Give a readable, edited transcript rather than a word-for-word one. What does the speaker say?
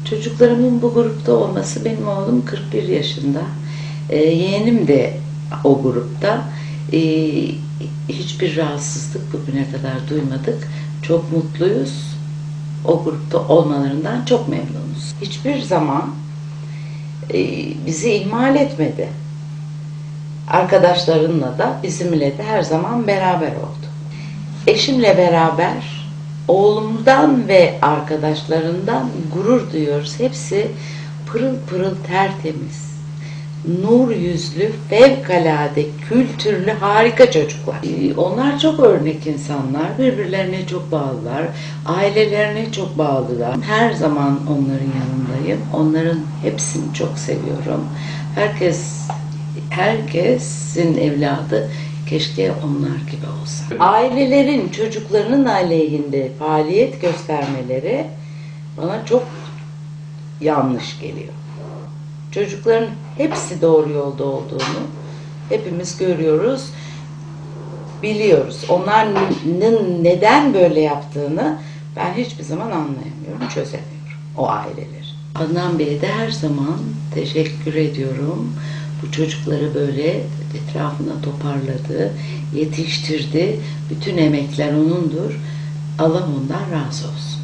Çocuklarımın bu grupta olması, benim oğlum 41 yaşında. Yeğenim de o grupta. Hiçbir rahatsızlık bugüne kadar duymadık. Çok mutluyuz. O grupta olmalarından çok memnunuz. Hiçbir zaman bizi ihmal etmedi. Arkadaşlarınla da bizimle de her zaman beraber oldu. Eşimle beraber oğlumdan ve arkadaşlarından gurur duyuyoruz. Hepsi pırıl pırıl tertemiz, nur yüzlü, fevkalade kültürlü, harika çocuklar. Onlar çok örnek insanlar, birbirlerine çok bağlılar, ailelerine çok bağlılar. Her zaman onların yanındayım. Onların hepsini çok seviyorum. Herkesin evladı keşke onlar gibi olsa. Ailelerin çocuklarının aleyhinde faaliyet göstermeleri bana çok yanlış geliyor. Çocukların hepsi doğru yolda olduğunu hepimiz görüyoruz, biliyoruz. Onların neden böyle yaptığını ben hiçbir zaman anlayamıyorum, çözemiyorum o aileleri. Adnan Bey'e de her zaman teşekkür ediyorum. Bu çocukları böyle etrafına toparladı, yetiştirdi. Bütün emekler onundur. Allah ondan razı olsun.